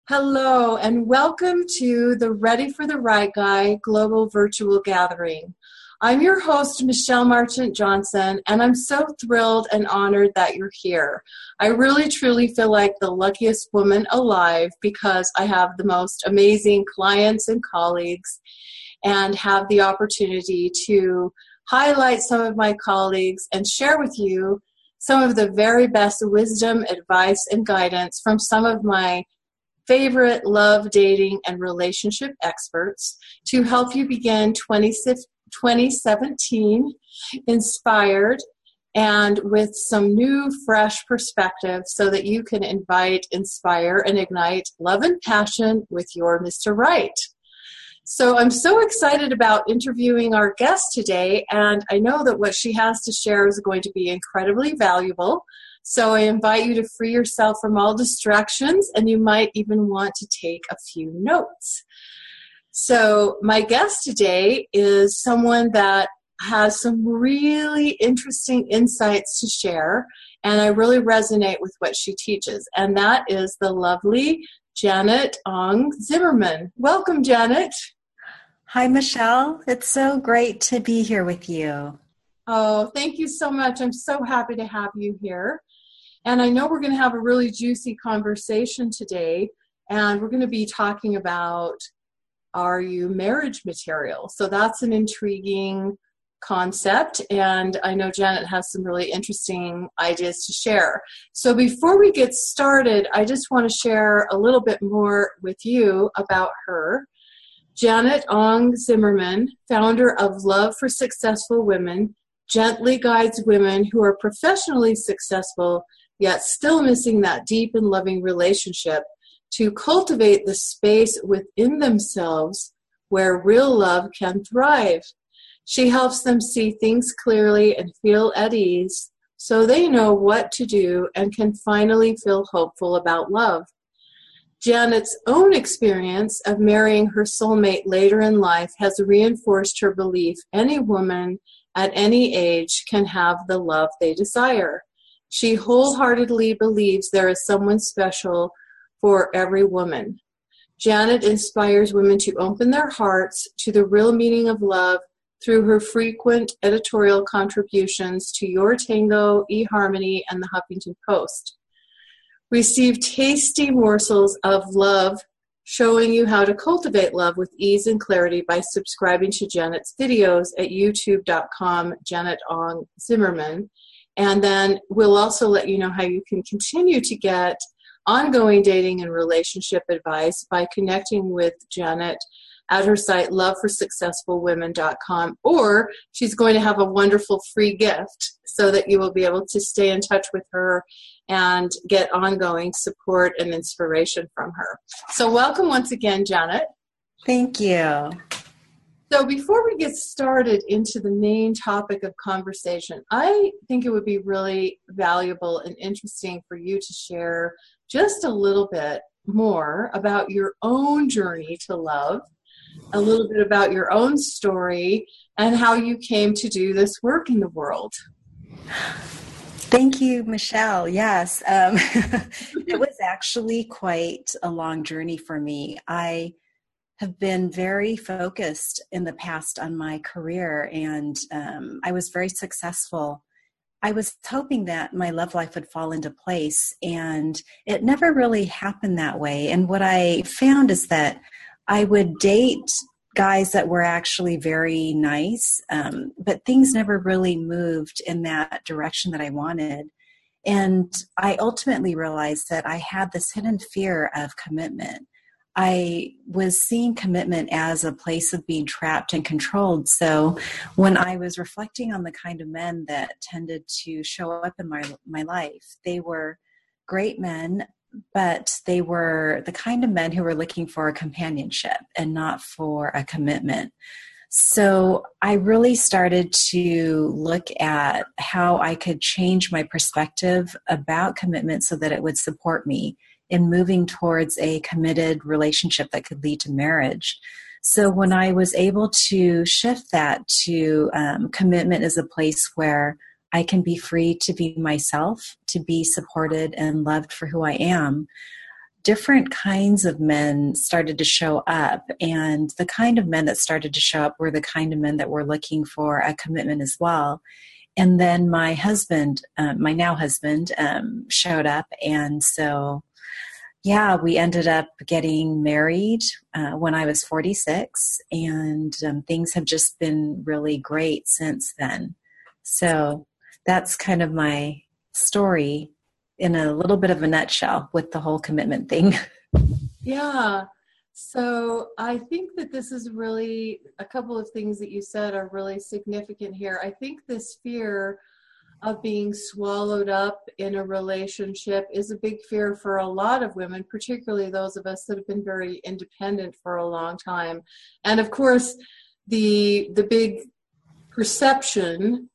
Hello, and welcome to the Ready for the Right Guy Global Virtual Gathering. I'm your host, Michelle Marchant Johnson, and I'm so thrilled and honored that you're here. I really, truly feel like the luckiest woman alive because I have the most amazing clients and colleagues and have the opportunity to highlight some of my colleagues and share with you some of the very best wisdom, advice, and guidance from some of my favorite love, dating, and relationship experts to help you begin 2017 inspired and with some new, fresh perspective so that you can invite, inspire, and ignite love and passion with your Mr. Right. So I'm so excited about interviewing our guest today, and I know that what she has to share is going to be incredibly valuable. So I invite you to free yourself from all distractions, and you might even want to take a few notes. So my guest today is someone that has some really interesting insights to share, and I really resonate with what she teaches, and that is the lovely Janet Ong Zimmerman. Welcome, Janet. Hi, Michelle. It's so great to be here with you. Oh, thank you so much. I'm so happy to have you here. And I know we're going to have a really juicy conversation today, and we're going to be talking about, are you marriage material? So that's an intriguing concept, and I know Janet has some really interesting ideas to share. So before we get started, I just want to share a little bit more with you about her. Janet Ong Zimmerman, founder of Love for Successful Women, gently guides women who are professionally successful yet still missing that deep and loving relationship to cultivate the space within themselves where real love can thrive. She helps them see things clearly and feel at ease so they know what to do and can finally feel hopeful about love. Janet's own experience of marrying her soulmate later in life has reinforced her belief any woman at any age can have the love they desire. She wholeheartedly believes there is someone special for every woman. Janet inspires women to open their hearts to the real meaning of love through her frequent editorial contributions to Your Tango, eHarmony, and the Huffington Post. Receive tasty morsels of love, showing you how to cultivate love with ease and clarity by subscribing to Janet's videos at youtube.com, Janet Ong Zimmerman. And then we'll also let you know how you can continue to get ongoing dating and relationship advice by connecting with Janet at her site, loveforsuccessfulwomen.com, or she's going to have a wonderful free gift so that you will be able to stay in touch with her and get ongoing support and inspiration from her. So welcome once again, Janet. Thank you. So before we get started into the main topic of conversation, I think it would be really valuable and interesting for you to share just a little bit more about your own journey to love, a little bit about your own story, and how you came to do this work in the world. Thank you, Michelle. Yes, it was actually quite a long journey for me. I have been very focused in the past on my career, and I was very successful. I was hoping that my love life would fall into place, and it never really happened that way. And what I found is that I would date guys that were actually very nice, but things never really moved in that direction that I wanted. And I ultimately realized that I had this hidden fear of commitment. I was seeing commitment as a place of being trapped and controlled. So when I was reflecting on the kind of men that tended to show up in my life, they were great men, but they were the kind of men who were looking for a companionship and not for a commitment. So I really started to look at how I could change my perspective about commitment so that it would support me in moving towards a committed relationship that could lead to marriage. So when I was able to shift that to commitment as a place where I can be free to be myself, to be supported and loved for who I am, different kinds of men started to show up. And the kind of men that started to show up were the kind of men that were looking for a commitment as well. And then my husband, my now husband, showed up. And so, yeah, we ended up getting married when I was 46. And things have just been really great since then. So that's kind of my story in a little bit of a nutshell with the whole commitment thing. Yeah. So I think that this is really, a couple of things that you said are really significant here. I think this fear of being swallowed up in a relationship is a big fear for a lot of women, particularly those of us that have been very independent for a long time. And of course, the big perception,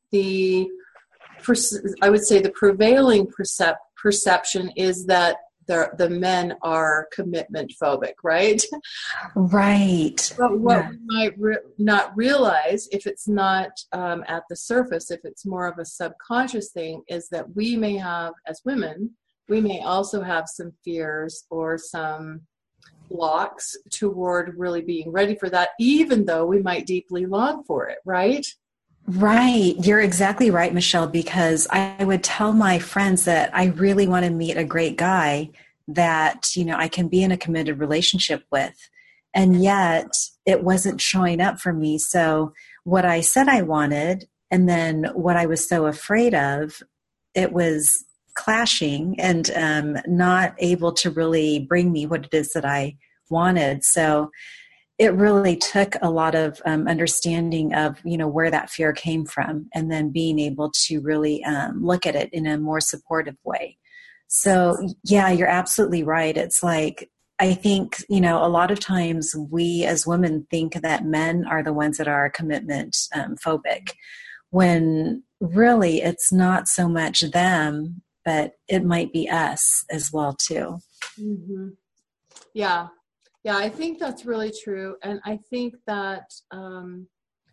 I would say the prevailing perception is that the men are commitment phobic, right? Right. But what Yeah. we might not realize, if it's not at the surface, if it's more of a subconscious thing, is that we may have, as women, we may also have some fears or some blocks toward really being ready for that, even though we might deeply long for it, right? Right. You're exactly right, Michelle, because I would tell my friends that I really want to meet a great guy that, I can be in a committed relationship with. And yet it wasn't showing up for me. So what I said I wanted, and then what I was so afraid of, it was clashing and not able to really bring me what it is that I wanted. So it really took a lot of understanding of, where that fear came from, and then being able to really look at it in a more supportive way. So, yeah, you're absolutely right. It's like, I think, a lot of times we as women think that men are the ones that are commitment phobic, when really it's not so much them, but it might be us as well, too. Mm-hmm. Yeah. Yeah, I think that's really true. And I think that some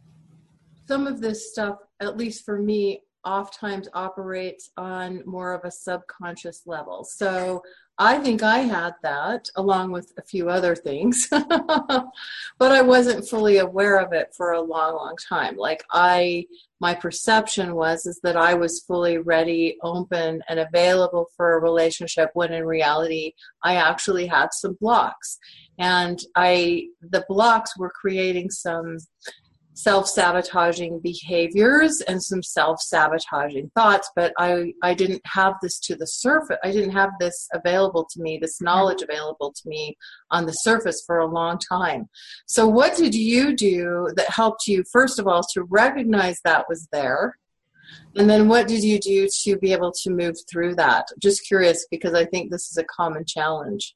of this stuff, at least for me, oftentimes operates on more of a subconscious level. So I think I had that along with a few other things, but I wasn't fully aware of it for a long, long time. Like my perception is that I was fully ready, open, and available for a relationship, when in reality, I actually had some blocks. And the blocks were creating some self-sabotaging behaviors and some self-sabotaging thoughts, but I didn't have this to the surface. I didn't have this available to me, this knowledge available to me on the surface for a long time. So what did you do that helped you, first of all, to recognize that was there? And then what did you do to be able to move through that? Just curious, because I think this is a common challenge.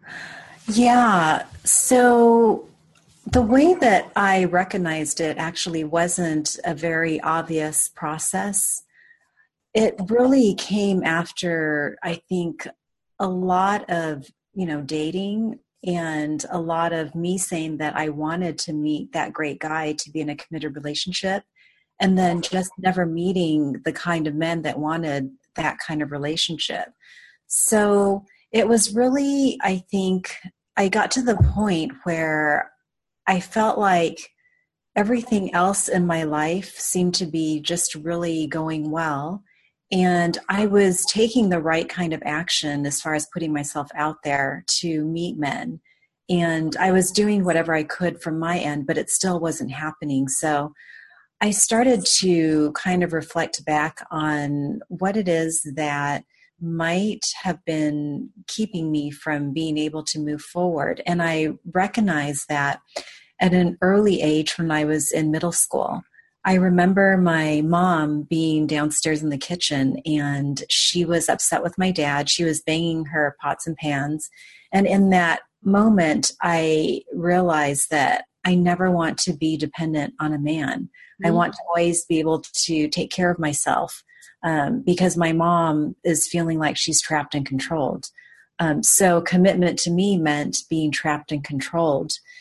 Yeah. So the way that I recognized it actually wasn't a very obvious process. It really came after, I think, a lot of, dating, and a lot of me saying that I wanted to meet that great guy to be in a committed relationship, and then just never meeting the kind of men that wanted that kind of relationship. So it was really, I think, I got to the point where I felt like everything else in my life seemed to be just really going well. And I was taking the right kind of action as far as putting myself out there to meet men. And I was doing whatever I could from my end, but it still wasn't happening. So I started to kind of reflect back on what it is that might have been keeping me from being able to move forward. And I recognized that at an early age, when I was in middle school. I remember my mom being downstairs in the kitchen, and she was upset with my dad. She was banging her pots and pans. And in that moment, I realized that I never want to be dependent on a man. Mm-hmm. I want to always be able to take care of myself, because my mom is feeling like she's trapped and controlled. So commitment to me meant being trapped and controlled.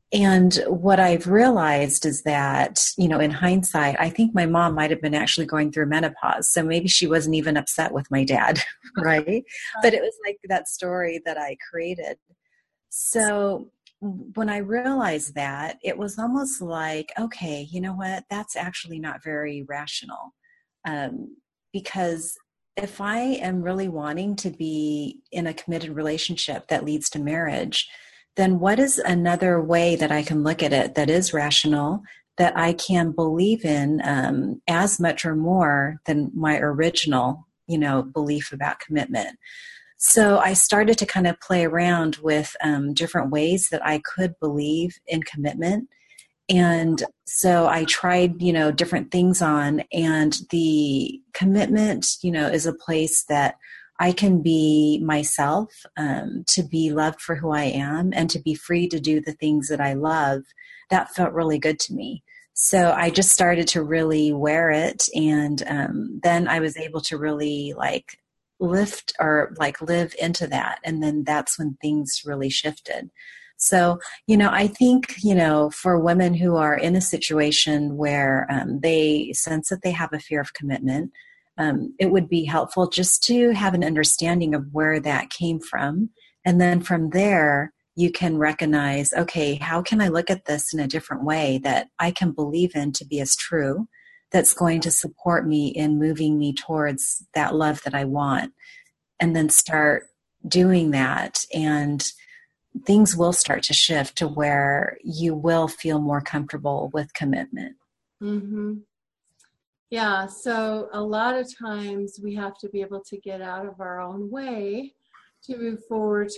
And what I've realized is that, in hindsight, I think my mom might have been actually going through menopause. So maybe she wasn't even upset with my dad, right? But it was like that story that I created. So when I realized that, it was almost like, okay, you know what? That's actually not very rational. Because if I am really wanting to be in a committed relationship that leads to marriage, then what is another way that I can look at it that is rational, that I can believe in as much or more than my original, belief about commitment? So I started to kind of play around with different ways that I could believe in commitment. And so I tried, different things on, and the commitment, is a place that I can be myself, to be loved for who I am, and to be free to do the things that I love. That felt really good to me. So I just started to really wear it. And then I was able to really lift or live into that. And then that's when things really shifted. So, I think, for women who are in a situation where they sense that they have a fear of commitment, it would be helpful just to have an understanding of where that came from. And then from there, you can recognize, okay, how can I look at this in a different way that I can believe in to be as true, that's going to support me in moving me towards that love that I want, and then start doing that. And things will start to shift to where you will feel more comfortable with commitment. Mm-hmm. Yeah, so a lot of times we have to be able to get out of our own way to move forward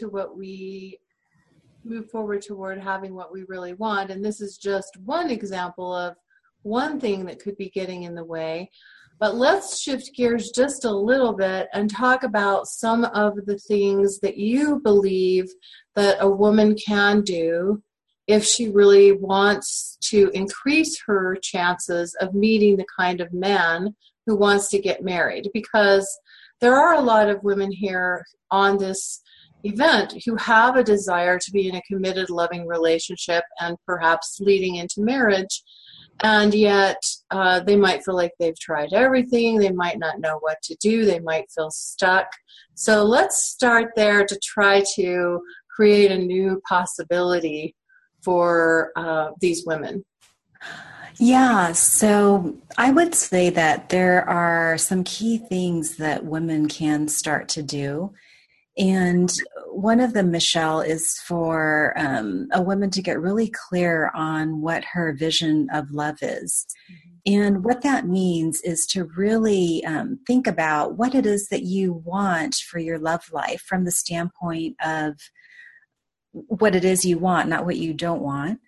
toward having what we really want. And this is just one example of one thing that could be getting in the way. But let's shift gears just a little bit and talk about some of the things that you believe that a woman can do if she really wants to increase her chances of meeting the kind of man who wants to get married. Because there are a lot of women here on this event who have a desire to be in a committed, loving relationship and perhaps leading into marriage. And yet they might feel like they've tried everything. They might not know what to do. They might feel stuck. So let's start there to try to create a new possibility for these women. Yeah, so I would say that there are some key things that women can start to do. And one of them, Michelle, is for a woman to get really clear on what her vision of love is. And what that means is to really think about what it is that you want for your love life from the standpoint of what it is you want, not what you don't want.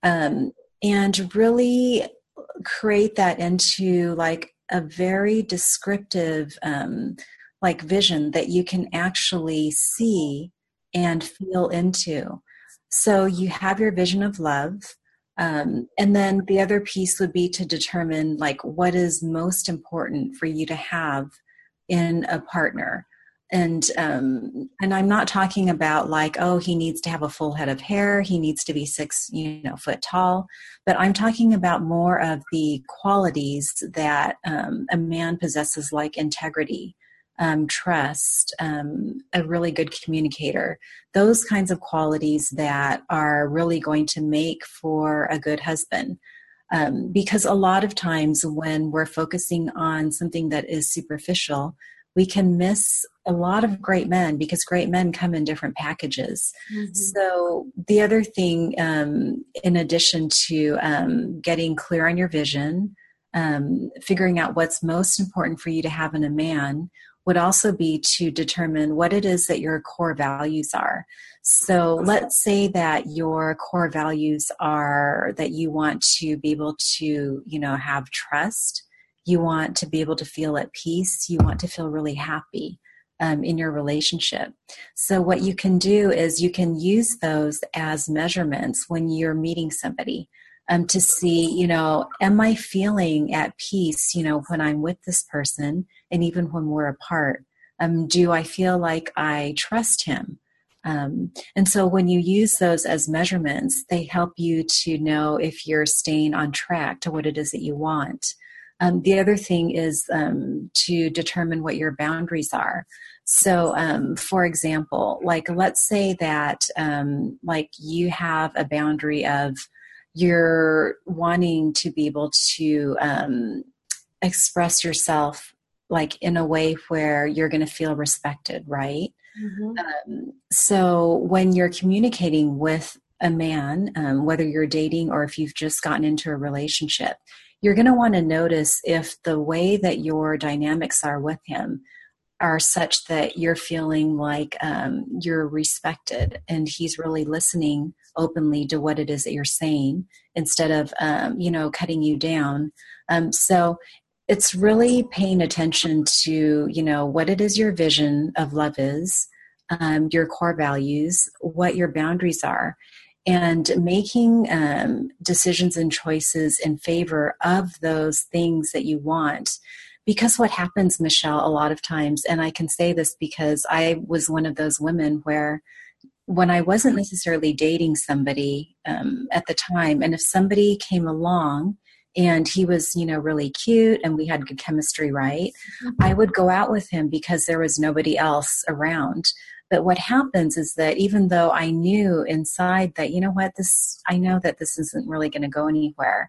And really create that into a very descriptive vision that you can actually see and feel into. So you have your vision of love. And then the other piece would be to determine what is most important for you to have in a partner. And I'm not talking about he needs to have a full head of hair, he needs to be 6 foot tall, but I'm talking about more of the qualities that a man possesses, like integrity, trust, a really good communicator, those kinds of qualities that are really going to make for a good husband. Because a lot of times when we're focusing on something that is superficial, we can miss a lot of great men, because great men come in different packages. Mm-hmm. So the other thing, in addition to getting clear on your vision, figuring out what's most important for you to have in a man, would also be to determine what it is that your core values are. So let's say that your core values are that you want to be able to, have trust. You want to be able to feel at peace. You want to feel really happy in your relationship. So what you can do is you can use those as measurements when you're meeting somebody, to see, am I feeling at peace, when I'm with this person, and even when we're apart? Do I feel like I trust him? And so when you use those as measurements, they help you to know if you're staying on track to what it is that you want. The other thing is to determine what your boundaries are. So, for example, like let's say that like you have a boundary of you're wanting to be able to express yourself like in a way where you're going to feel respected, right? So when you're communicating with a man, whether you're dating or if you've just gotten into a relationship, you're going to want to notice if the way that your dynamics are with him are such that you're feeling like you're respected and he's really listening openly to what it is that you're saying instead of, cutting you down. So it's really paying attention to, what it is your vision of love is, your core values, what your boundaries are, and making decisions and choices in favor of those things that you want. Because what happens, Michelle, a lot of times, and I can say this because I was one of those women where when I wasn't necessarily dating somebody at the time, and if somebody came along and he was, really cute and we had good chemistry, right? I would go out with him because there was nobody else around. But what happens is that even though I knew inside that, I know that this isn't really going to go anywhere,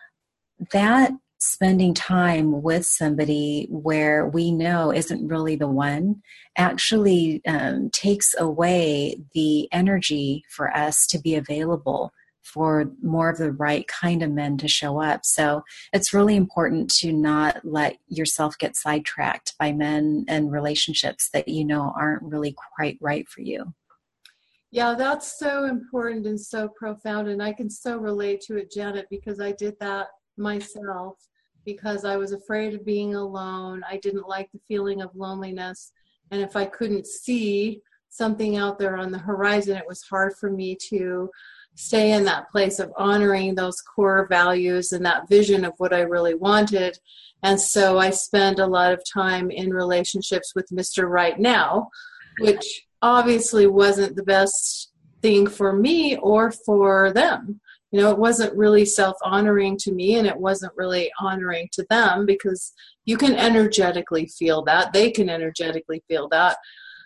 that spending time with somebody where we know isn't really the one actually takes away the energy for us to be available for more of the right kind of men to show up. So it's really important to not let yourself get sidetracked by men and relationships that aren't really quite right for you. Yeah, that's so important and so profound. And I can so relate to it, Janet, because I did that myself because I was afraid of being alone. I didn't like the feeling of loneliness. And if I couldn't see something out there on the horizon, it was hard for me to stay in that place of honoring those core values and that vision of what I really wanted. And so I spend a lot of time in relationships with Mr. Right Now, which obviously wasn't the best thing for me or for them. It wasn't really self-honoring to me, and it wasn't really honoring to them, because you can energetically feel that. They can energetically feel that.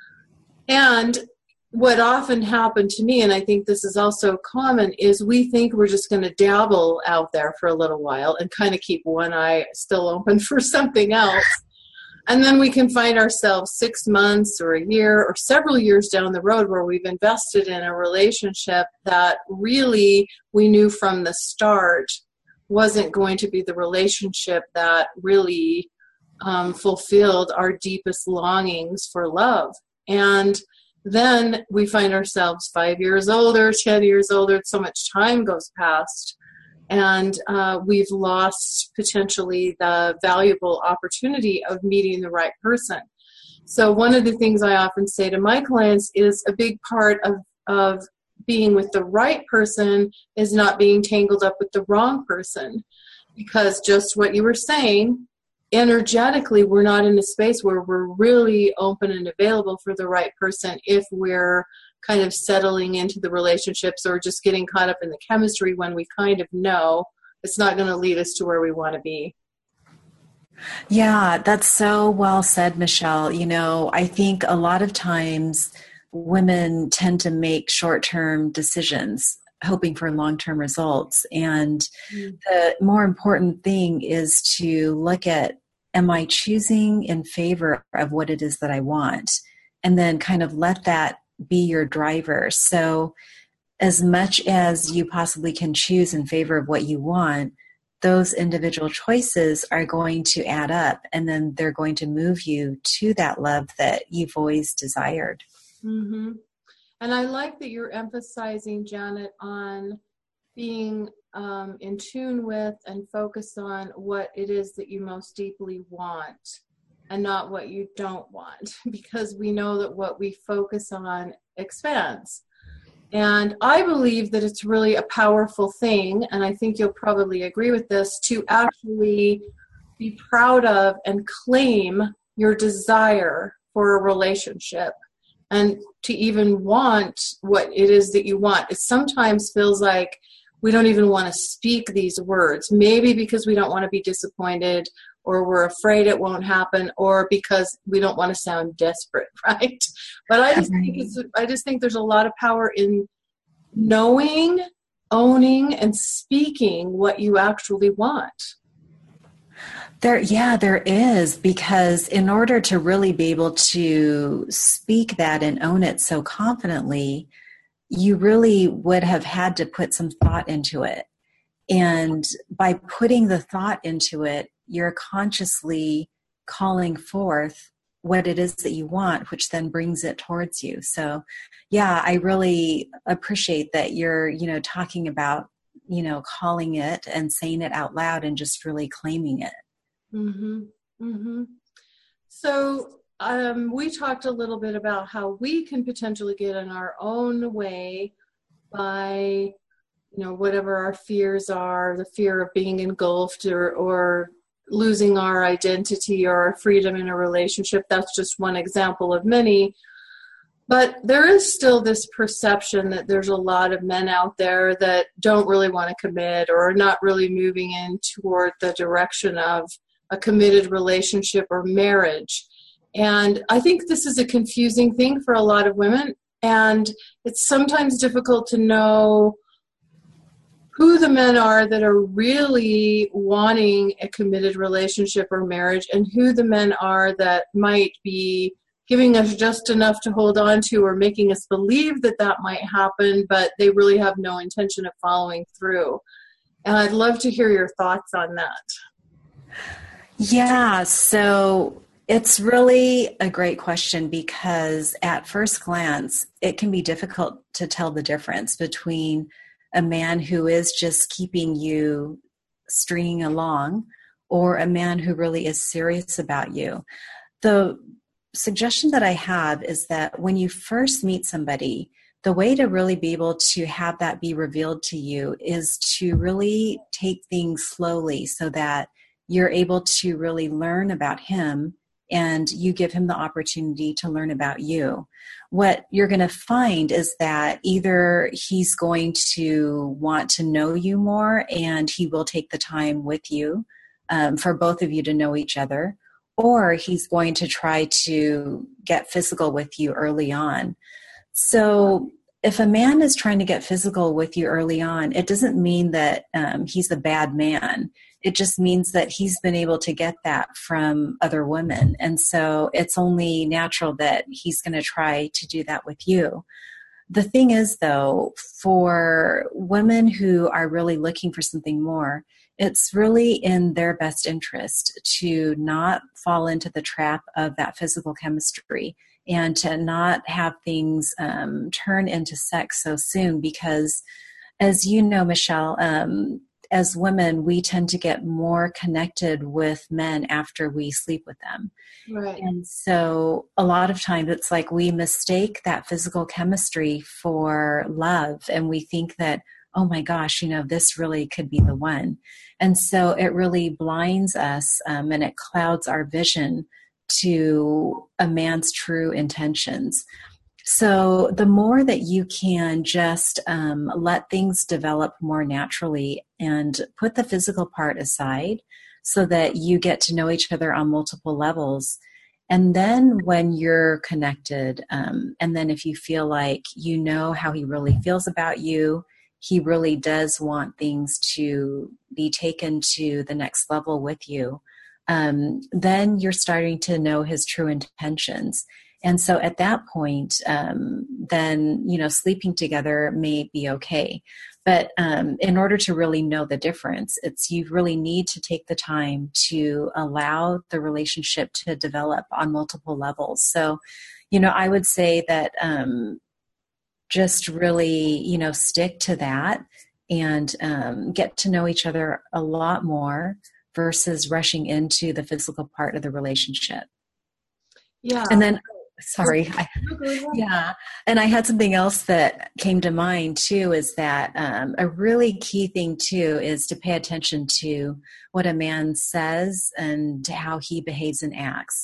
And what often happened to me, and I think this is also common, is we think we're just going to dabble out there for a little while and kind of keep one eye still open for something else. And then we can find ourselves 6 months or a year or several years down the road where we've invested in a relationship that really we knew from the start wasn't going to be the relationship that really fulfilled our deepest longings for love. And then we find ourselves 5 years older, 10 years older, so much time goes past, and we've lost potentially the valuable opportunity of meeting the right person. So one of the things I often say to my clients is a big part of being with the right person is not being tangled up with the wrong person, because just what you were saying, energetically, we're not in a space where we're really open and available for the right person if we're kind of settling into the relationships or just getting caught up in the chemistry when we kind of know it's not going to lead us to where we want to be. Yeah, that's so well said, Michelle. I think a lot of times women tend to make short-term decisions hoping for long-term results. And the more important thing is to look at, am I choosing in favor of what it is that I want? And then kind of let that be your driver. So as much as you possibly can choose in favor of what you want, those individual choices are going to add up, and then they're going to move you to that love that you've always desired. Mm-hmm. And I like that you're emphasizing, Janet, on being in tune with and focus on what it is that you most deeply want and not what you don't want, because we know that what we focus on expands. And I believe that it's really a powerful thing, and I think you'll probably agree with this, to actually be proud of and claim your desire for a relationship And to even want what it is that you want, it sometimes feels like we don't even want to speak these words, maybe because we don't want to be disappointed, or we're afraid it won't happen, or because we don't want to sound desperate, right? But I just think there's a lot of power in knowing, owning, and speaking what you actually want. There is, because in order to really be able to speak that and own it so confidently, you really would have had to put some thought into it. And by putting the thought into it, you're consciously calling forth what it is that you want, which then brings it towards you. So yeah, I really appreciate that you're, talking about, calling it and saying it out loud and just really claiming it. Mm-hmm. Mm-hmm. So we talked a little bit about how we can potentially get in our own way by, whatever our fears are, the fear of being engulfed or losing our identity or our freedom in a relationship. That's just one example of many. But there is still this perception that there's a lot of men out there that don't really want to commit or are not really moving in toward the direction of a committed relationship or marriage. And I think this is a confusing thing for a lot of women. And it's sometimes difficult to know who the men are that are really wanting a committed relationship or marriage, and who the men are that might be giving us just enough to hold on to or making us believe that that might happen, but they really have no intention of following through. And I'd love to hear your thoughts on that. Yeah, so it's really a great question, because at first glance, it can be difficult to tell the difference between a man who is just keeping you stringing along or a man who really is serious about you. The suggestion that I have is that when you first meet somebody, the way to really be able to have that be revealed to you is to really take things slowly, so that you're able to really learn about him and you give him the opportunity to learn about you. What you're going to find is that either he's going to want to know you more and he will take the time with you for both of you to know each other, or he's going to try to get physical with you early on. So if a man is trying to get physical with you early on, it doesn't mean that he's a bad man. It just means that he's been able to get that from other women. And so it's only natural that he's going to try to do that with you. The thing is, though, for women who are really looking for something more, it's really in their best interest to not fall into the trap of that physical chemistry and to not have things turn into sex so soon, because, as you know, Michelle, as women, we tend to get more connected with men after we sleep with them. Right. And so a lot of times it's like we mistake that physical chemistry for love, and we think that, oh my gosh, this really could be the one. And so it really blinds us and it clouds our vision to a man's true intentions. So the more that you can just let things develop more naturally and put the physical part aside so that you get to know each other on multiple levels. And then when you're connected, and then if you feel like you know how he really feels about you, he really does want things to be taken to the next level with you, then you're starting to know his true intentions. And so at that point, then, sleeping together may be okay. But in order to really know the difference, you really need to take the time to allow the relationship to develop on multiple levels. So, I would say that just really, stick to that and get to know each other a lot more versus rushing into the physical part of the relationship. Yeah. And then, sorry. Yeah. And I had something else that came to mind too, is that a really key thing too is to pay attention to what a man says and how he behaves and acts.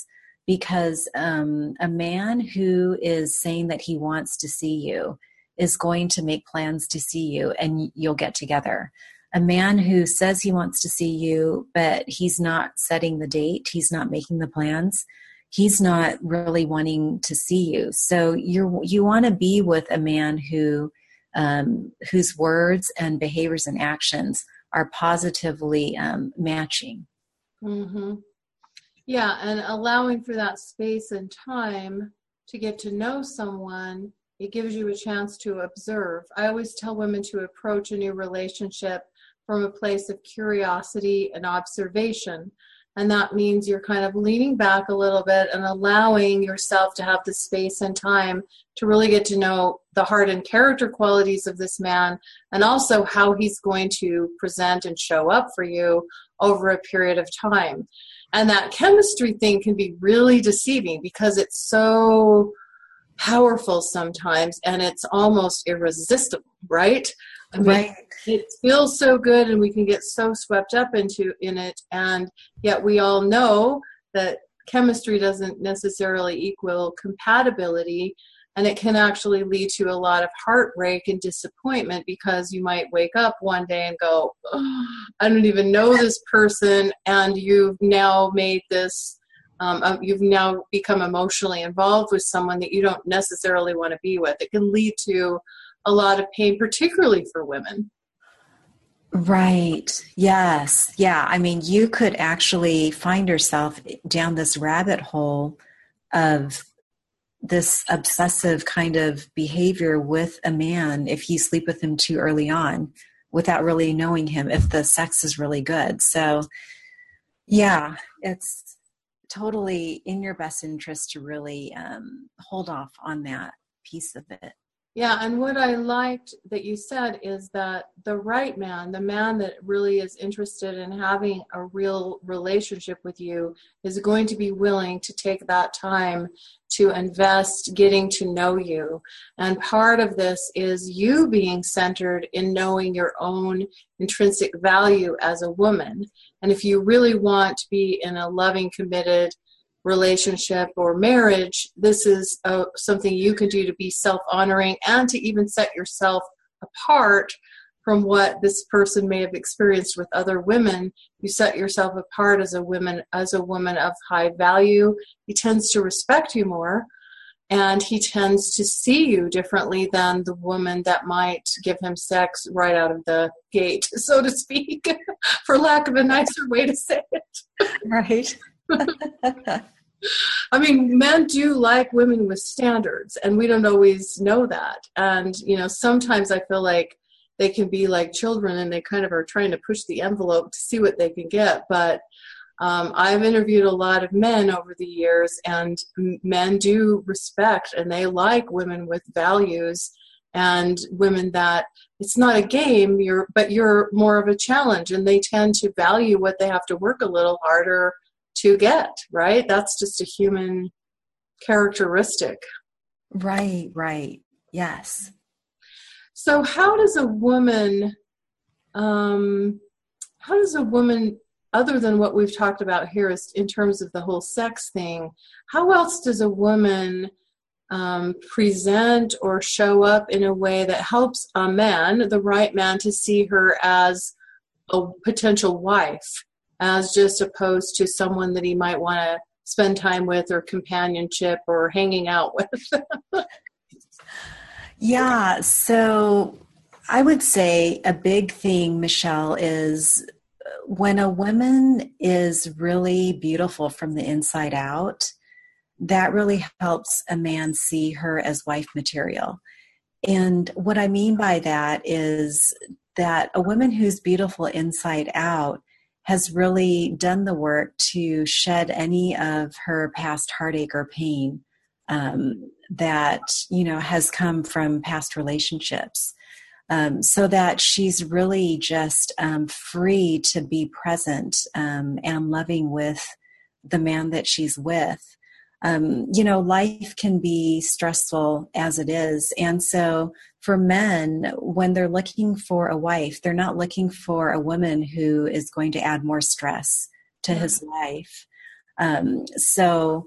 because a man who is saying that he wants to see you is going to make plans to see you and you'll get together. A man who says he wants to see you, but he's not setting the date, he's not making the plans, he's not really wanting to see you. So you want to be with a man who whose words and behaviors and actions are positively matching. Mm-hmm. Yeah, and allowing for that space and time to get to know someone, it gives you a chance to observe. I always tell women to approach a new relationship from a place of curiosity and observation. And that means you're kind of leaning back a little bit and allowing yourself to have the space and time to really get to know the heart and character qualities of this man, and also how he's going to present and show up for you over a period of time. And that chemistry thing can be really deceiving because it's so powerful sometimes and it's almost irresistible, right? I mean, Right. It feels so good and we can get so swept up in it, and yet we all know that chemistry doesn't necessarily equal compatibility, and it can actually lead to a lot of heartbreak and disappointment because you might wake up one day and go, oh, I don't even know this person, and you've now made this you've now become emotionally involved with someone that you don't necessarily want to be with. It can lead to a lot of pain, particularly for women. Right. Yes. Yeah. I mean, you could actually find yourself down this rabbit hole of this obsessive kind of behavior with a man if you sleep with him too early on without really knowing him, if the sex is really good. So, yeah, it's totally in your best interest to really hold off on that piece of it. Yeah, and what I liked that you said is that the right man, the man that really is interested in having a real relationship with you, is going to be willing to take that time to invest getting to know you. And part of this is you being centered in knowing your own intrinsic value as a woman. And if you really want to be in a loving, committed relationship or marriage, this is something you can do to be self-honoring and to even set yourself apart from what this person may have experienced with other women. You set yourself apart as a woman of high value. He tends to respect you more, and he tends to see you differently than the woman that might give him sex right out of the gate, so to speak, for lack of a nicer way to say it. Right. I mean, men do like women with standards, and we don't always know that. And, sometimes I feel like they can be like children and they kind of are trying to push the envelope to see what they can get. But I've interviewed a lot of men over the years, and men do respect and they like women with values and women that it's not a game, but you're more of a challenge, and they tend to value what they have to work a little harder to get, right? That's just a human characteristic. Right. Yes. So how does a woman, other than what we've talked about here is in terms of the whole sex thing, how else does a woman present or show up in a way that helps a man, the right man, to see her as a potential wife, as just opposed to someone that he might want to spend time with or companionship or hanging out with? Yeah. So I would say a big thing, Michelle, is when a woman is really beautiful from the inside out, that really helps a man see her as wife material. And what I mean by that is that a woman who's beautiful inside out has really done the work to shed any of her past heartache or pain that, has come from past relationships, so that she's really just free to be present and loving with the man that she's with. Life can be stressful as it is. And so for men, when they're looking for a wife, they're not looking for a woman who is going to add more stress to his life. So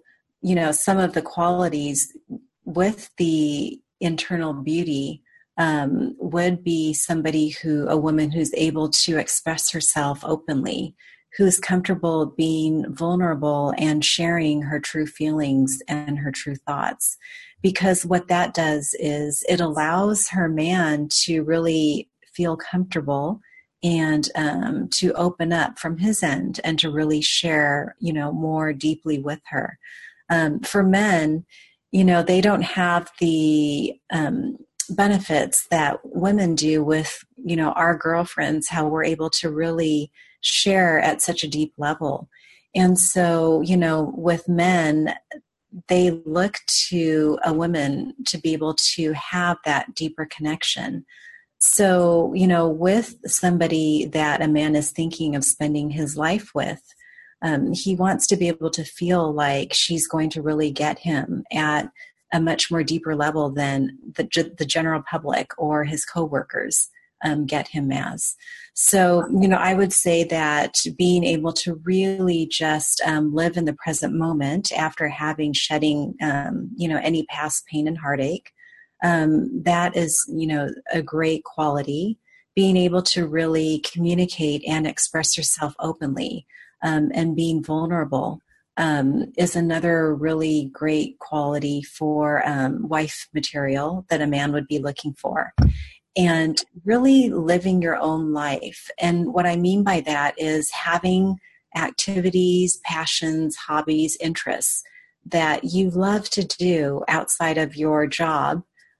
some of the qualities with the internal beauty would be a woman who's able to express herself openly, who's comfortable being vulnerable and sharing her true feelings and her true thoughts. Because what that does is it allows her man to really feel comfortable and to open up from his end and to really share, more deeply with her. For men, they don't have the benefits that women do with, our girlfriends, how we're able to really share at such a deep level. And so, with men, they look to a woman to be able to have that deeper connection. So, with somebody that a man is thinking of spending his life with, he wants to be able to feel like she's going to really get him at a much more deeper level than the general public or his coworkers get him as. So, I would say that being able to really just live in the present moment after shedding, any past pain and heartache, that is, a great quality. Being able to really communicate and express yourself openly and being vulnerable is another really great quality for wife material that a man would be looking for. And really living your own life. And what I mean by that is having activities, passions, hobbies, interests that you love to do outside of your job,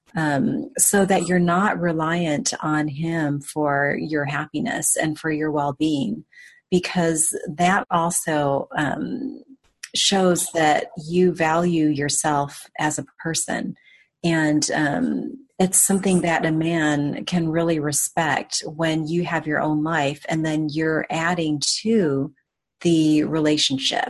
so that you're not reliant on him for your happiness and for your well-being, because that also shows that you value yourself as a person. And it's something that a man can really respect when you have your own life and then you're adding to the relationship.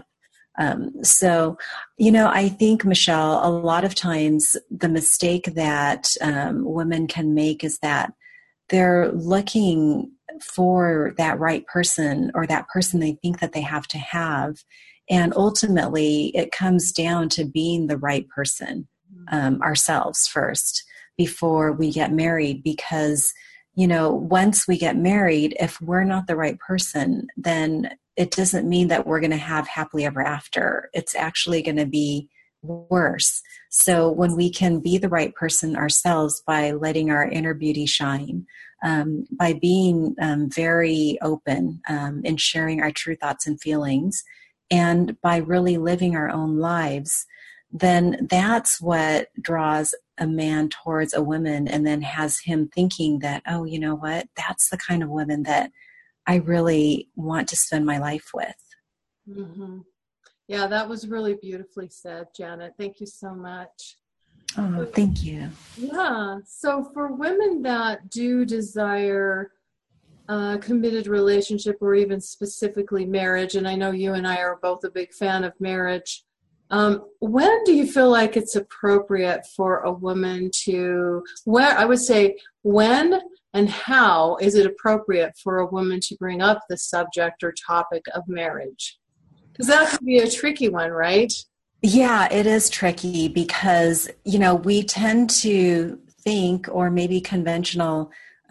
So, I think, Michelle, a lot of times the mistake that women can make is that they're looking for that right person or that person they think that they have to have. And ultimately, it comes down to being the right person ourselves first before we get married. Because, once we get married, if we're not the right person, then it doesn't mean that we're going to have happily ever after. It's actually going to be worse. So when we can be the right person ourselves by letting our inner beauty shine, by being very open and sharing our true thoughts and feelings, and by really living our own lives, then that's what draws a man towards a woman and then has him thinking that, oh, you know what, that's the kind of woman that I really want to spend my life with. Mm-hmm. Yeah, that was really beautifully said, Janet. Thank you so much. Oh, thank you. Yeah. So for women that do desire a committed relationship or even specifically marriage, and I know you and I are both a big fan of marriage, when do you feel like it's appropriate for a woman to, I would say, when and how is it appropriate for a woman to bring up the subject or topic of marriage? Because that could be a tricky one, right? Yeah, it is tricky because, we tend to think, or maybe conventional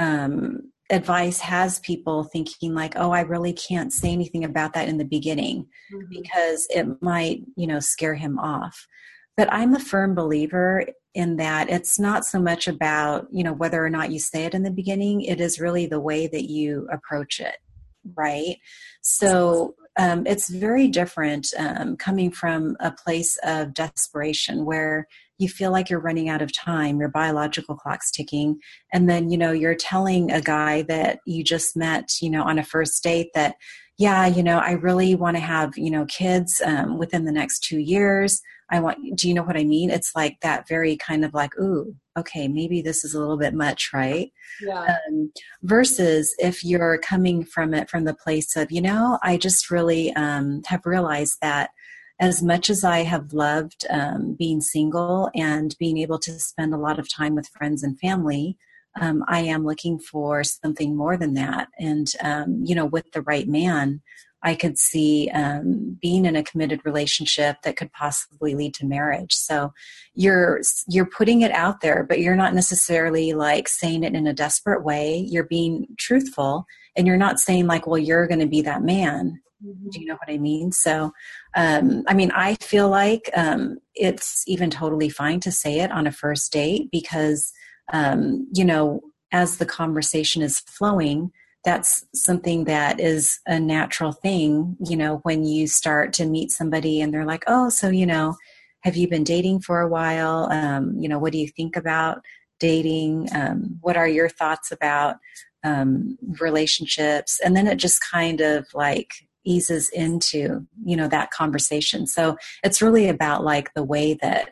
advice has people thinking like, oh, I really can't say anything about that in the beginning because it might, scare him off. But I'm a firm believer in that it's not so much about, whether or not you say it in the beginning. It is really the way that you approach it, right? So it's very different coming from a place of desperation where you feel like you're running out of time, your biological clock's ticking, and then, you're telling a guy that you just met, on a first date that, yeah, I really want to have, kids within the next 2 years. Do you know what I mean? It's like that very kind of like, ooh, okay, maybe this is a little bit much, right? Yeah. Versus if you're coming from it from the place of, I just really have realized that as much as I have loved being single and being able to spend a lot of time with friends and family, I am looking for something more than that. And, with the right man, I could see being in a committed relationship that could possibly lead to marriage. So you're putting it out there, but you're not necessarily like saying it in a desperate way. You're being truthful, and you're not saying like, well, you're going to be that man. Mm-hmm. Do you know what I mean? So, I feel like it's even totally fine to say it on a first date because, as the conversation is flowing, that's something that is a natural thing, when you start to meet somebody and they're like, oh, so, have you been dating for a while? What do you think about dating? What are your thoughts about relationships? And then it just kind of like eases into, that conversation. So it's really about like the way that,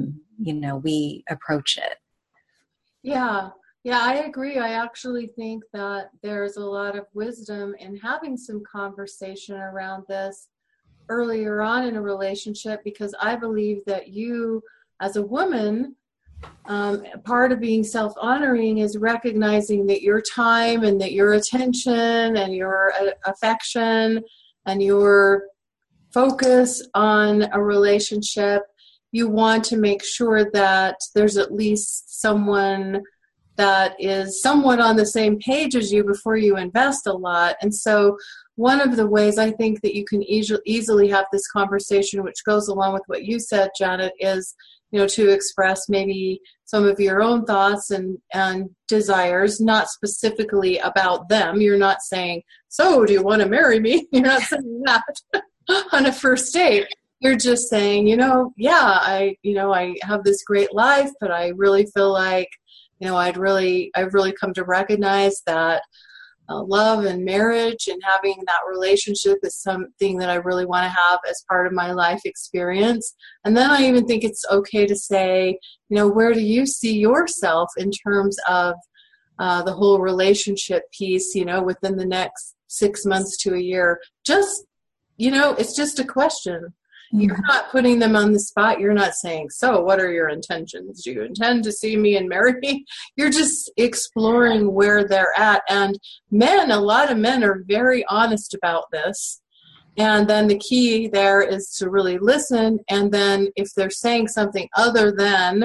we approach it. Yeah. Yeah, I agree. I actually think that there's a lot of wisdom in having some conversation around this earlier on in a relationship, because I believe that you, as a woman, part of being self-honoring is recognizing that your time and that your attention and your affection and your focus on a relationship, you want to make sure that there's at least someone that is somewhat on the same page as you before you invest a lot. And so one of the ways I think that you can easily have this conversation, which goes along with what you said, Janet, is, to express maybe some of your own thoughts and desires, not specifically about them. You're not saying, so do you want to marry me? You're not saying that on a first date. You're just saying, I have this great life, but I really feel like, I've really come to recognize that love and marriage and having that relationship is something that I really want to have as part of my life experience. And then I even think it's okay to say, where do you see yourself in terms of the whole relationship piece, within the next 6 months to a year? Just, it's just a question. You're not putting them on the spot. You're not saying, so what are your intentions? Do you intend to see me and marry me? You're just exploring where they're at. And a lot of men are very honest about this. And then the key there is to really listen. And then if they're saying something other than,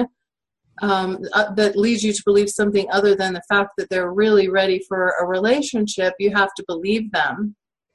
that leads you to believe something other than the fact that they're really ready for a relationship, you have to believe them.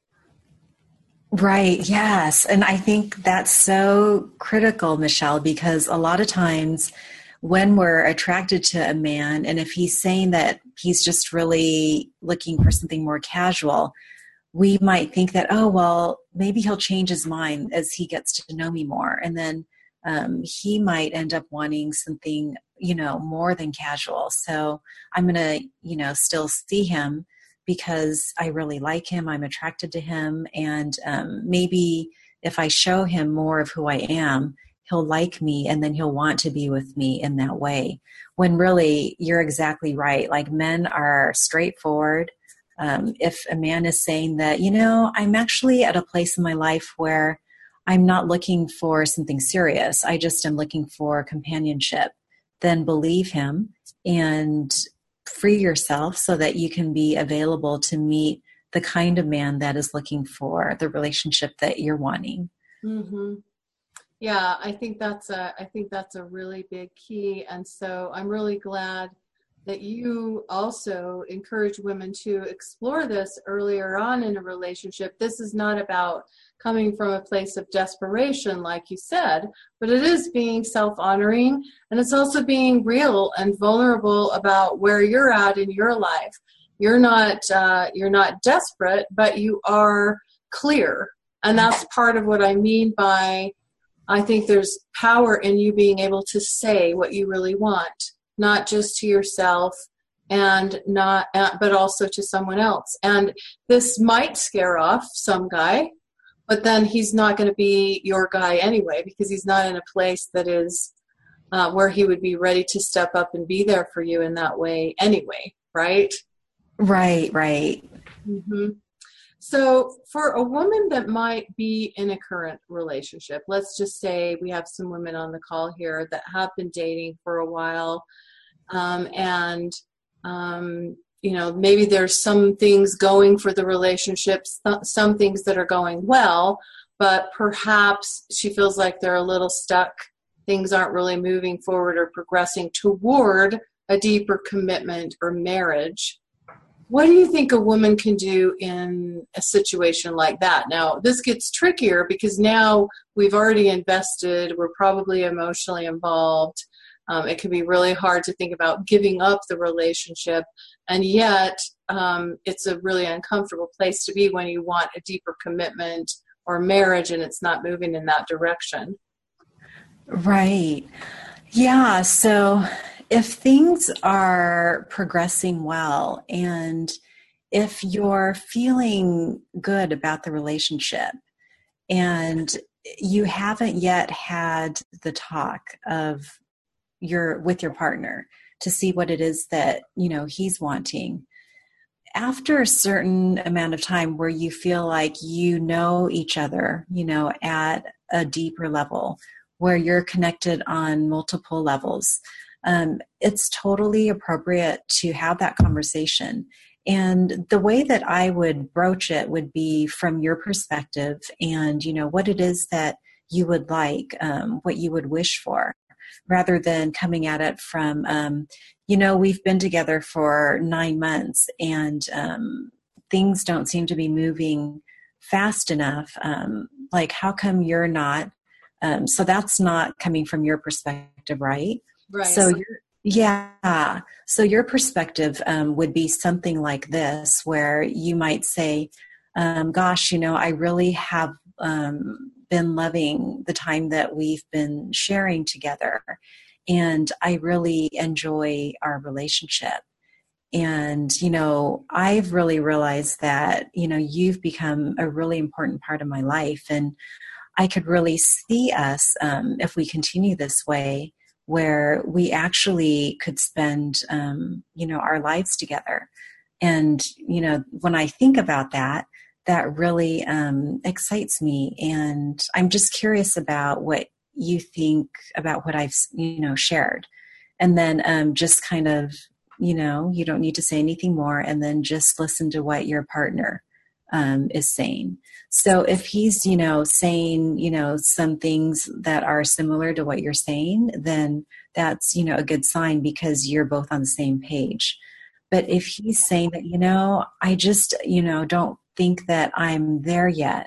Right. Yes. And I think that's so critical, Michelle, because a lot of times when we're attracted to a man, and if he's saying that he's just really looking for something more casual, we might think that, oh, well, maybe he'll change his mind as he gets to know me more. And then he might end up wanting something, more than casual. So I'm going to, still see him because I really like him, I'm attracted to him, and maybe if I show him more of who I am, he'll like me and then he'll want to be with me in that way. When really, you're exactly right. Like, men are straightforward. If a man is saying that, I'm actually at a place in my life where I'm not looking for something serious, I just am looking for companionship, then believe him and free yourself so that you can be available to meet the kind of man that is looking for the relationship that you're wanting. Mm-hmm. Yeah, I think that's a really big key. And so I'm really glad that you also encourage women to explore this earlier on in a relationship. This is not about coming from a place of desperation, like you said, but it is being self-honoring, and it's also being real and vulnerable about where you're at in your life. You're not desperate, but you are clear. And that's part of what I mean by, I think there's power in you being able to say what you really want, not just to yourself and not, but also to someone else. And this might scare off some guy, but then he's not going to be your guy anyway, because he's not in a place that is where he would be ready to step up and be there for you in that way anyway, right? Right. Mm-hmm. So for a woman that might be in a current relationship, let's just say we have some women on the call here that have been dating for a while, and maybe there's some things going for the relationships, some things that are going well, but perhaps she feels like they're a little stuck. Things aren't really moving forward or progressing toward a deeper commitment or marriage. What do you think a woman can do in a situation like that? Now, this gets trickier because now we've already invested. We're probably emotionally involved. It can be really hard to think about giving up the relationship. And yet, it's a really uncomfortable place to be when you want a deeper commitment or marriage and it's not moving in that direction. Right. Yeah. So if things are progressing well and if you're feeling good about the relationship and you haven't yet had the talk with your partner to see what it is that, he's wanting, after a certain amount of time where you feel like you know each other, at a deeper level, where you're connected on multiple levels, it's totally appropriate to have that conversation. And the way that I would broach it would be from your perspective and, what it is that you would like, what you would wish for, rather than coming at it from, we've been together for 9 months and things don't seem to be moving fast enough. Like, how come you're not? So that's not coming from your perspective, right? Right. So your perspective would be something like this, where you might say, gosh, I really have been loving the time that we've been sharing together. And I really enjoy our relationship. And, I've really realized that, you've become a really important part of my life. And I could really see us, if we continue this way, where we actually could spend, our lives together. And, when I think about that, that really excites me. And I'm just curious about what you think about what I've, shared. And then just kind of, you don't need to say anything more, and then just listen to what your partner is saying. So if he's, saying, some things that are similar to what you're saying, then that's, a good sign because you're both on the same page. But if he's saying that, I just, don't think that I'm there yet.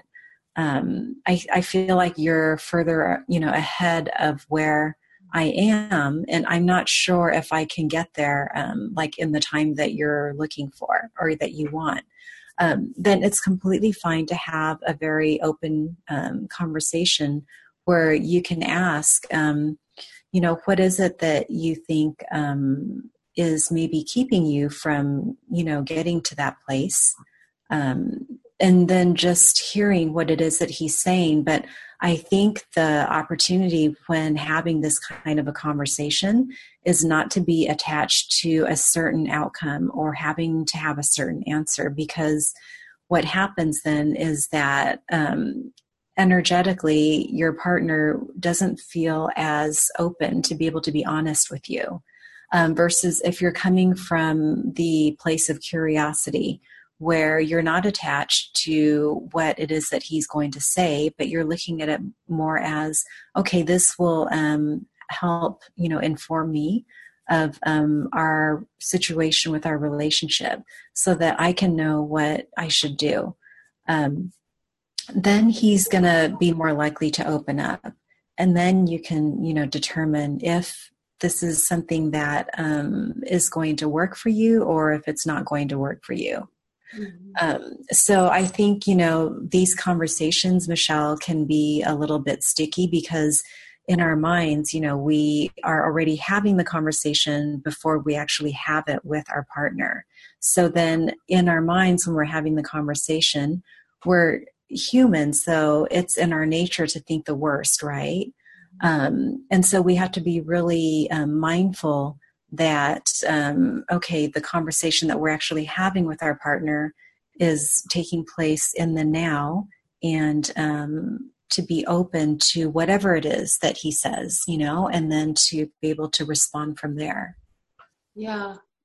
I feel like you're further, ahead of where I am, and I'm not sure if I can get there, like in the time that you're looking for or that you want. Then it's completely fine to have a very open conversation where you can ask, what is it that you think is maybe keeping you from, getting to that place? And then just hearing what it is that he's saying. But I think the opportunity when having this kind of a conversation is not to be attached to a certain outcome or having to have a certain answer, because what happens then is that energetically your partner doesn't feel as open to be able to be honest with you, versus if you're coming from the place of curiosity, where you're not attached to what it is that he's going to say, but you're looking at it more as, okay, this will help, inform me of our situation with our relationship so that I can know what I should do. Then he's going to be more likely to open up. And then you can, determine if this is something that is going to work for you or if it's not going to work for you. So I think, these conversations, Michelle, can be a little bit sticky because in our minds, we are already having the conversation before we actually have it with our partner. So then in our minds, when we're having the conversation, we're human. So it's in our nature to think the worst, right? And so we have to be really mindful that, okay, the conversation that we're actually having with our partner is taking place in the now, and to be open to whatever it is that he says, and then to be able to respond from there. Yeah.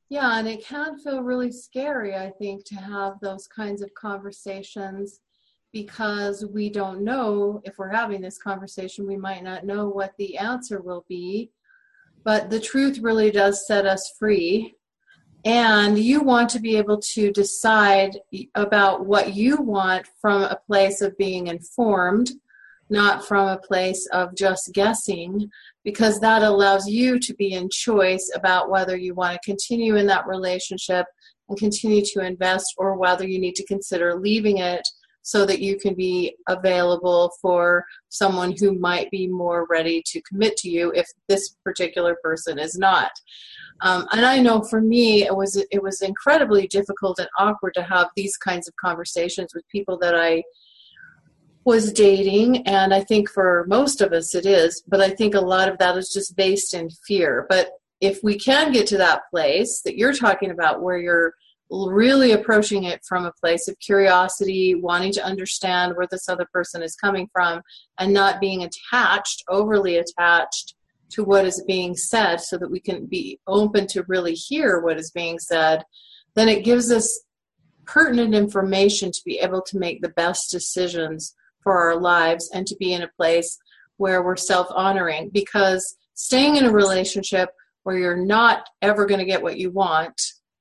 Yeah, and it can feel really scary, I think, to have those kinds of conversations because we don't know if we're having this conversation, we might not know what the answer will be. But the truth really does set us free. And you want to be able to decide about what you want from a place of being informed, not from a place of just guessing, because that allows you to be in choice about whether you want to continue in that relationship and continue to invest, or whether you need to consider leaving it so that you can be available for someone who might be more ready to commit to you if this particular person is not. And I know for me, it was incredibly difficult and awkward to have these kinds of conversations with people that I was dating, and I think for most of us it is, but I think a lot of that is just based in fear. But if we can get to that place that you're talking about, where you're really approaching it from a place of curiosity, wanting to understand where this other person is coming from, and not being attached, overly attached to what is being said, so that we can be open to really hear what is being said, then it gives us pertinent information to be able to make the best decisions for our lives and to be in a place where we're self-honoring. Because staying in a relationship where you're not ever going to get what you want,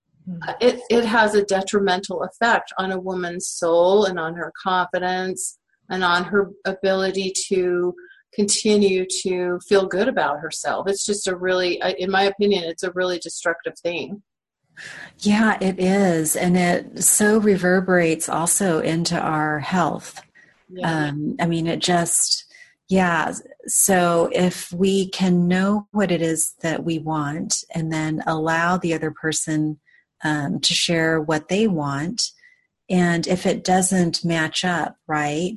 it has a detrimental effect on a woman's soul and on her confidence and on her ability to continue to feel good about herself. It's just a really, in my opinion, it's a really destructive thing. Yeah, it is. And it so reverberates also into our health. Yeah. I mean, it just, yeah. So if we can know what it is that we want and then allow the other person to share what they want, and if it doesn't match up, right,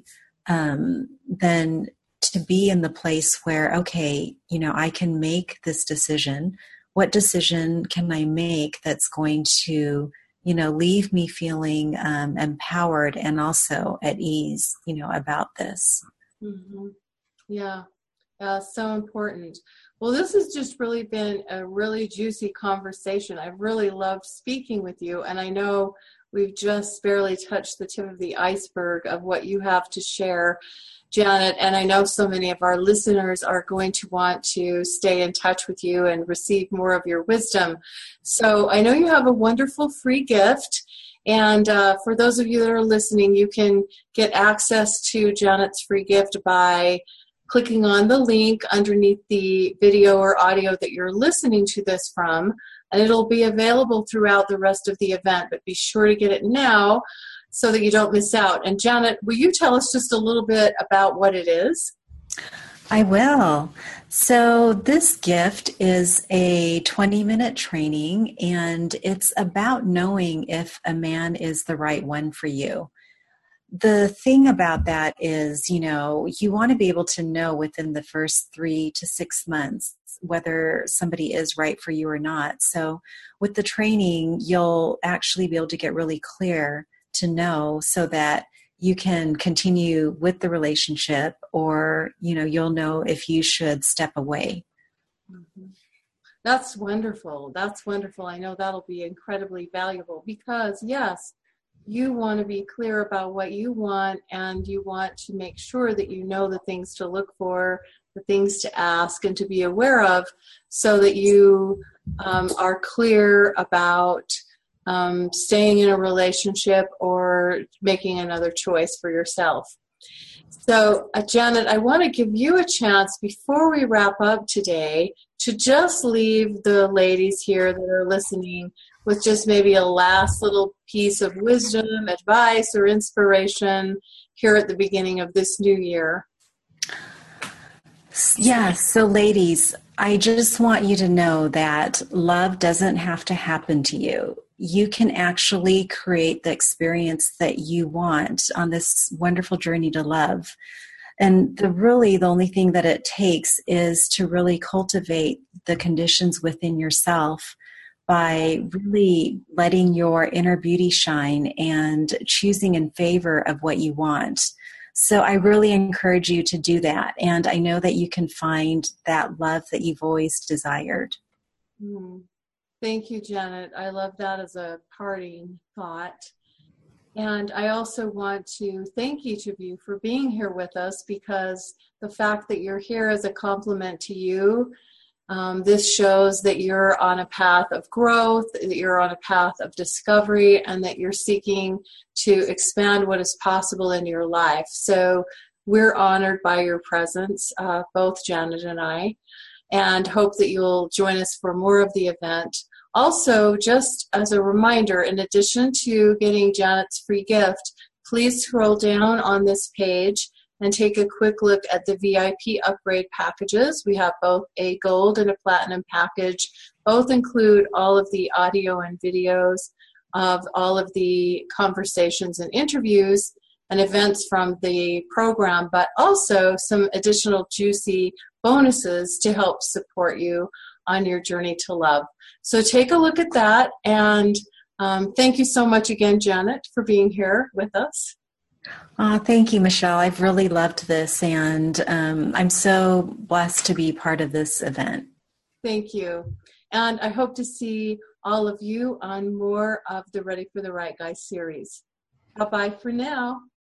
then to be in the place where, okay, I can make this decision. What decision can I make that's going to leave me feeling empowered and also at ease, about this. Mm-hmm. Yeah. So important. Well, this has just really been a really juicy conversation. I've really loved speaking with you, and I know we've just barely touched the tip of the iceberg of what you have to share, Janet, and I know so many of our listeners are going to want to stay in touch with you and receive more of your wisdom. So I know you have a wonderful free gift, and for those of you that are listening, you can get access to Janet's free gift by clicking on the link underneath the video or audio that you're listening to this from, and it'll be available throughout the rest of the event, but be sure to get it now so that you don't miss out. And Janet, will you tell us just a little bit about what it is? I will. So this gift is a 20-minute training, and it's about knowing if a man is the right one for you. The thing about that is, you want to be able to know within the first 3 to 6 months whether somebody is right for you or not. So with the training, you'll actually be able to get really clear to know, so that you can continue with the relationship, or, you'll know if you should step away. Mm-hmm. That's wonderful. That's wonderful. I know that'll be incredibly valuable because, yes, you want to be clear about what you want, and you want to make sure that you know the things to look for, the things to ask and to be aware of, so that you are clear about staying in a relationship or making another choice for yourself. So, Janet, I want to give you a chance before we wrap up today to just leave the ladies here that are listening with just maybe a last little piece of wisdom, advice, or inspiration here at the beginning of this new year. Yeah, so ladies, I just want you to know that love doesn't have to happen to you. You can actually create the experience that you want on this wonderful journey to love. And the only thing that it takes is to really cultivate the conditions within yourself by really letting your inner beauty shine and choosing in favor of what you want. So I really encourage you to do that. And I know that you can find that love that you've always desired. Thank you, Janet. I love that as a parting thought. And I also want to thank each of you for being here with us, because the fact that you're here is a compliment to you. This shows that you're on a path of growth, that you're on a path of discovery, and that you're seeking to expand what is possible in your life. So we're honored by your presence, both Janet and I, and hope that you'll join us for more of the event. Also, just as a reminder, in addition to getting Janet's free gift, please scroll down on this page and take a quick look at the VIP upgrade packages. We have both a gold and a platinum package. Both include all of the audio and videos of all of the conversations and interviews and events from the program, but also some additional juicy bonuses to help support you on your journey to love. So take a look at that, and thank you so much again, Janet, for being here with us. Thank you, Michelle. I've really loved this, and I'm so blessed to be part of this event. Thank you. And I hope to see all of you on more of the Ready for the Right Guy series. Bye-bye for now.